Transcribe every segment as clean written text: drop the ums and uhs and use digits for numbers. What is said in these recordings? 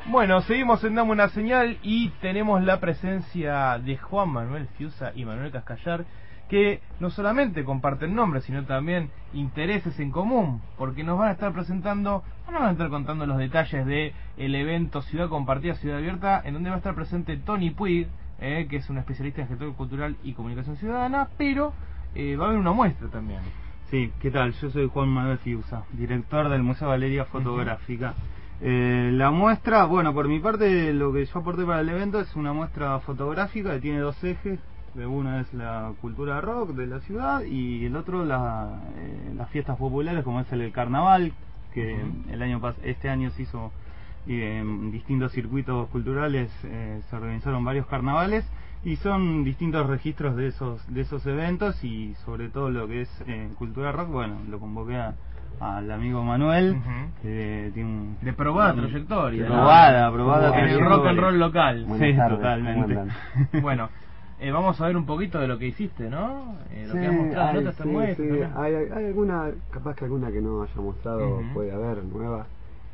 Bueno, seguimos en Dame una Señal y tenemos la presencia de Juan Manuel Fiuza y Manuel Cascallar, que no solamente comparten nombres, sino también intereses en común, porque nos van a estar presentando, nos van a estar contando los detalles de el evento Ciudad Compartida, Ciudad Abierta, en donde va a estar presente Tony Puig, que es un especialista en gestión cultural y comunicación ciudadana, pero va a haber una muestra también. Sí, ¿qué tal? Yo soy Juan Manuel Fiuza, director del Museo Galería Fotográfica. La muestra, bueno, por mi parte, lo que yo aporté para el evento es una muestra fotográfica que tiene dos ejes. Una es la cultura rock de la ciudad y el otro las fiestas populares, como es el carnaval, que este año se hizo en distintos circuitos culturales, se organizaron varios carnavales y son distintos registros de esos eventos, y sobre todo lo que es cultura rock, bueno, lo convoqué al amigo Manuel, que tiene de probada trayectoria, probada en el rock and roll local. Sí, totalmente. Bueno, vamos a ver un poquito de lo que hiciste, ¿no? Lo que has mostrado en esta muestra. Sí. Hay alguna, capaz que alguna que no haya mostrado puede haber, nueva,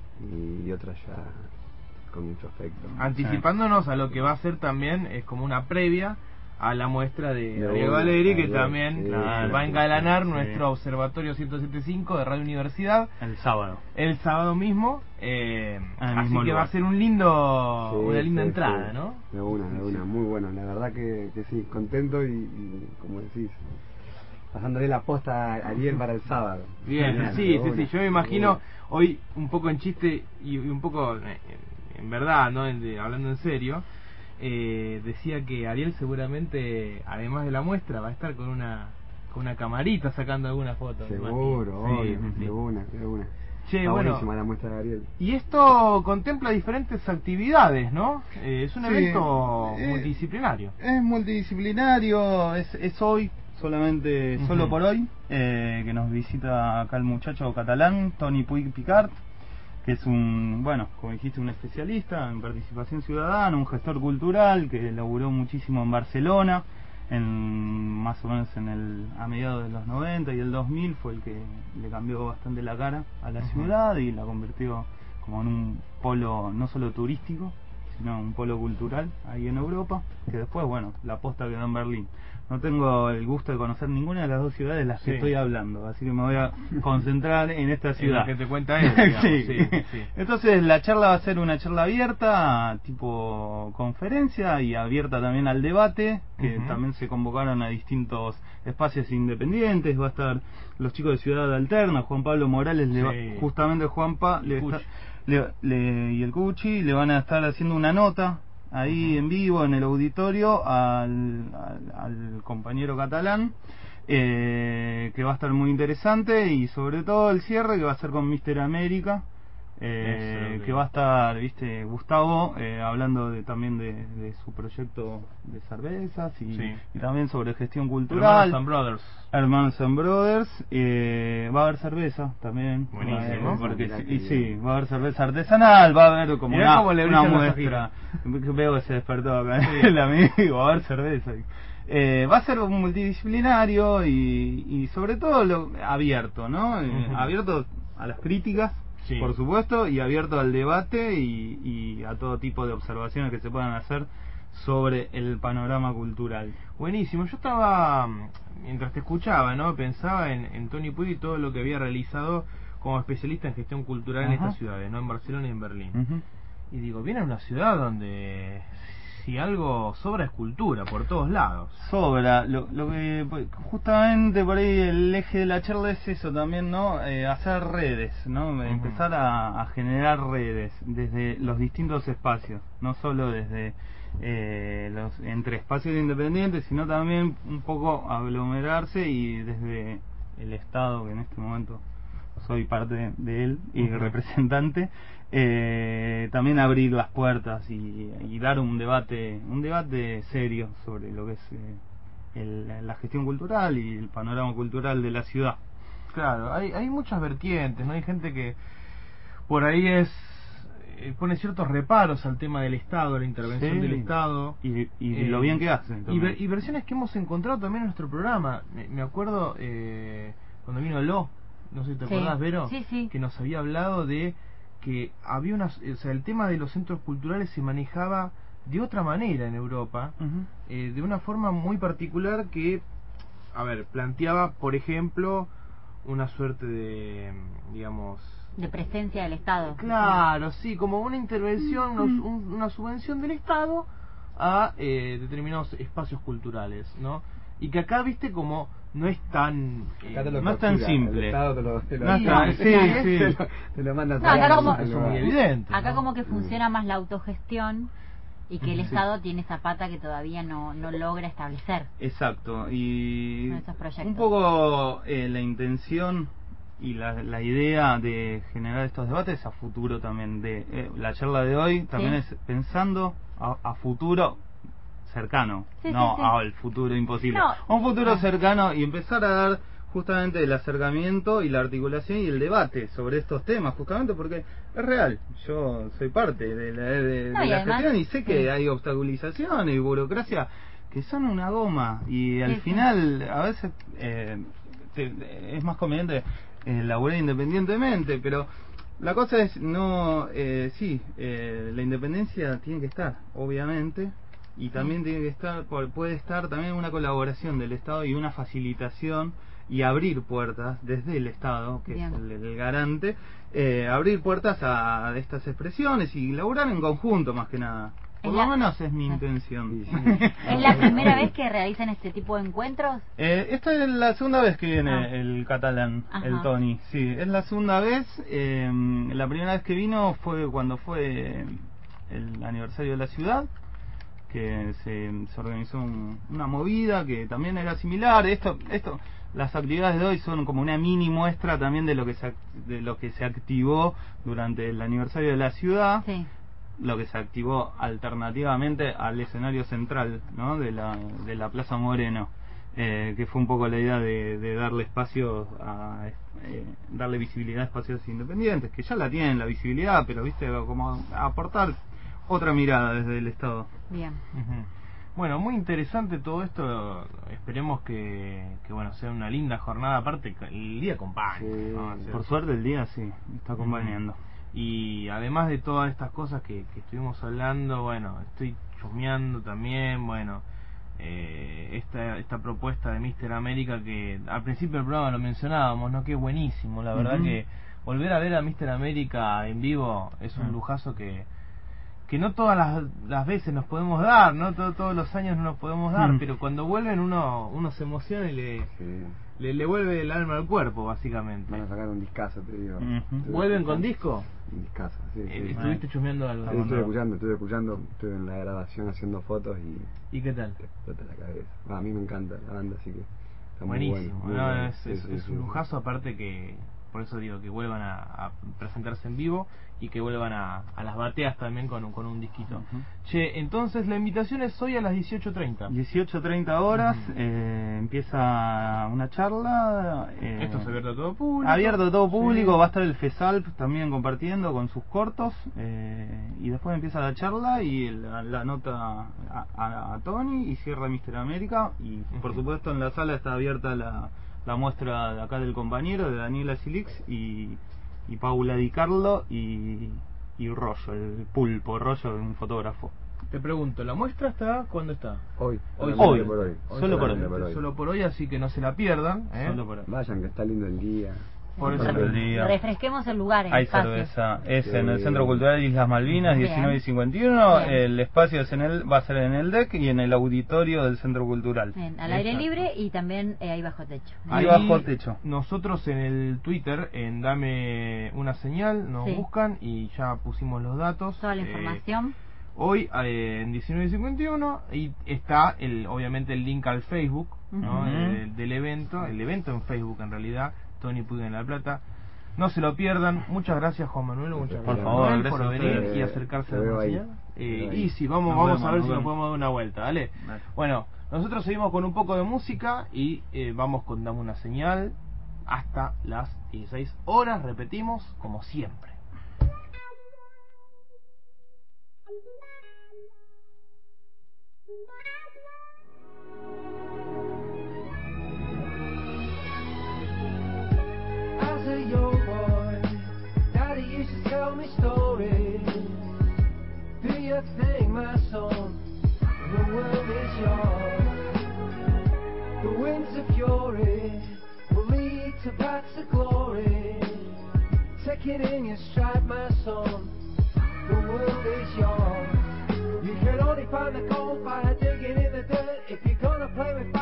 y otras ya con mucho efecto. Anticipándonos a lo que va a ser también, es como una previa a la muestra de Ariel Valeri, que también va a engalanar nuestro Observatorio 107.5 de Radio Universidad el sábado mismo, así que va a ser una linda entrada, ¿no? De una, muy bueno, la verdad que sí, contento y como decís, pasándole la posta a Ariel para el sábado. Bien, sí, yo me imagino hoy un poco en chiste y un poco en verdad, ¿no? Hablando en serio, decía que Ariel seguramente, además de la muestra, va a estar con una camarita sacando algunas fotos. Seguro, de una. Che, está bueno, buenísima la muestra de Ariel. Y esto contempla diferentes actividades, ¿no? Es un evento multidisciplinario. Es multidisciplinario, es hoy, solo por hoy, que nos visita acá el muchacho catalán, Tony Puig Picart, que es como dijiste, un especialista en participación ciudadana, un gestor cultural que laburó muchísimo en Barcelona, más o menos a mediados de los 90 y el 2000 fue el que le cambió bastante la cara a la ciudad y la convirtió como en un polo no solo turístico, sino un polo cultural ahí en Europa, que después, la posta quedó en Berlín. No tengo el gusto de conocer ninguna de las dos ciudades de las que estoy hablando, así que me voy a concentrar en esta ciudad. En lo que te cuenta él, digamos. Sí. Entonces la charla va a ser una charla abierta, tipo conferencia, y abierta también al debate, que también se convocaron a distintos espacios independientes. Va a estar los chicos de Ciudad Alterna, Juan Pablo Morales, justamente y el Cuchi le van a estar haciendo una nota ahí en vivo en el auditorio al compañero catalán, que va a estar muy interesante, y sobre todo el cierre que va a ser con Mister América, que va a estar, Gustavo, hablando también de su proyecto de cervezas y también sobre gestión cultural. Hermanos and Brothers. Va a haber cerveza también. Buenísimo. Va a haber cerveza artesanal, va a haber como una muestra. Veo que se despertó acá el amigo, va a haber cerveza. Va a ser un multidisciplinario y sobre todo abierto, ¿no? Abierto a las críticas, por supuesto, y abierto al debate y a todo tipo de observaciones que se puedan hacer sobre el panorama cultural. Buenísimo. Yo estaba, mientras te escuchaba, ¿no? Pensaba en Tony Puig y todo lo que había realizado como especialista en gestión cultural en estas ciudades, ¿no? En Barcelona y en Berlín. Y digo, viene a una ciudad donde si algo sobra es cultura por todos lados. Sobra, lo que justamente por ahí el eje de la charla es eso también, ¿no? Hacer redes, ¿no? Empezar a generar redes desde los distintos espacios, no solo desde entre espacios independientes, sino también un poco aglomerarse, y desde el Estado, que en este momento soy parte de él y representante, también abrir las puertas y dar un debate serio sobre lo que es la gestión cultural y el panorama cultural de la ciudad. Claro, hay muchas vertientes, ¿no? Hay gente que por ahí pone ciertos reparos al tema del Estado, la intervención del Estado y lo bien que hacen y versiones que hemos encontrado también en nuestro programa. Me acuerdo cuando vino no sé si te acordás, Vero, que nos había hablado de que había o sea, el tema de los centros culturales se manejaba de otra manera en Europa, de una forma muy particular que, a ver, planteaba, por ejemplo, una suerte de, digamos... de presencia del Estado. Claro, sí, como una intervención, una subvención del Estado a determinados espacios culturales, ¿no? Y que acá, viste, como no es tan no es tan simple. Te lo manda acá como, eso es muy evidente. Acá como que funciona más la autogestión y que el Estado tiene esa pata que todavía no logra establecer. Exacto, y esos proyectos. Un poco la intención y la idea de generar estos debates a futuro también. De la charla de hoy también es pensando a futuro cercano, al futuro imposible, a un futuro cercano, y empezar a dar justamente el acercamiento y la articulación y el debate sobre estos temas, justamente porque es real. Yo soy parte de la gestión y sé que hay obstaculización y burocracia que son una goma, y al final a veces es más conveniente laburar independientemente, pero la cosa es la independencia tiene que estar, obviamente, y también tiene que estar, puede estar también una colaboración del Estado y una facilitación y abrir puertas desde el Estado, que es el garante, abrir puertas a estas expresiones y laburar en conjunto, más que nada. Por lo menos es mi intención. ¿Es la primera vez que realizan este tipo de encuentros? Esta es la segunda vez que viene el catalán, el Tony. Sí, es la segunda vez. La primera vez que vino fue cuando fue el aniversario de la ciudad, que se organizó una movida que también era similar. Las actividades de hoy son como una mini muestra también de lo que se activó durante el aniversario de la ciudad. Sí. Lo que se activó alternativamente al escenario central, ¿no? de la Plaza Moreno, que fue un poco la idea de darle espacio darle visibilidad a espacios independientes, que ya la tienen la visibilidad, pero viste, como aportar otra mirada desde el Estado. Bien. Bueno, muy interesante todo esto. Esperemos que bueno, sea una linda jornada. Aparte, el día acompaña, ¿no? Por suerte el día sí está acompañando. Y además de todas estas cosas que estuvimos hablando, bueno, estoy chusmeando también, bueno, esta propuesta de Mr. América, que al principio del programa lo mencionábamos, ¿no? Que es buenísimo, la verdad que volver a ver a Mr. América en vivo es un lujazo que no todas las veces nos podemos dar, ¿no? Todos los años no nos podemos dar, pero cuando vuelven uno se emociona y le vuelve el alma al cuerpo, básicamente. Van a sacar un discazo, te digo. ¿Vuelven con disco? Un discazo, sí. ¿Estuviste chusmeando algo? Sí, estuve escuchando, estuve en la grabación haciendo fotos ¿Y qué tal? Te explota la cabeza. A mí me encanta la banda, así que está buenísimo. muy bueno. Es un lujazo, aparte que por eso digo que vuelvan a presentarse en vivo y que vuelvan a las bateas también con un disquito. Che, entonces la invitación es hoy a las 18:30. 18:30 horas, empieza una charla. Esto es abierto a todo público. Abierto a todo público, va a estar el FESALP también compartiendo con sus cortos, y después empieza la charla y la nota a Tony y cierra Mr. América, y por supuesto en la sala está abierta la muestra de acá del compañero, de Daniela Silix y Paula Di Carlo y Rollo, el pulpo Rollo, un fotógrafo. Te pregunto, ¿la muestra está cuándo está? Hoy. Solo por hoy, así que no se la pierdan, ¿eh? Solo por hoy. Vayan, que está lindo el día. Por eso el día. Refresquemos el lugar. Hay cerveza. Es en el Centro Cultural Islas Malvinas, 19 y 51. El espacio va a ser en el DEC y en el auditorio del Centro Cultural. Bien, al aire libre y también ahí bajo techo. Ahí bajo techo. Nosotros en el Twitter, en Dame una Señal, nos buscan y ya pusimos los datos. Toda la información. Hoy en 19 y 51 y está obviamente el link al Facebook, ¿no? del evento, el evento en Facebook en realidad, Tony Puig en La Plata. No se lo pierdan. Muchas gracias, Juan Manuel. Muchas gracias, favor, por venir y acercarse a la señal. Y sí, vamos a ver si nos podemos dar una vuelta, ¿vale? Bueno, nosotros seguimos con un poco de música y vamos con Dame una Señal hasta las 16 horas. Repetimos, como siempre. As a young boy, Daddy used to tell me it in your stride, my son. The world is yours. You can only find the gold by digging in the dirt. If you're gonna play with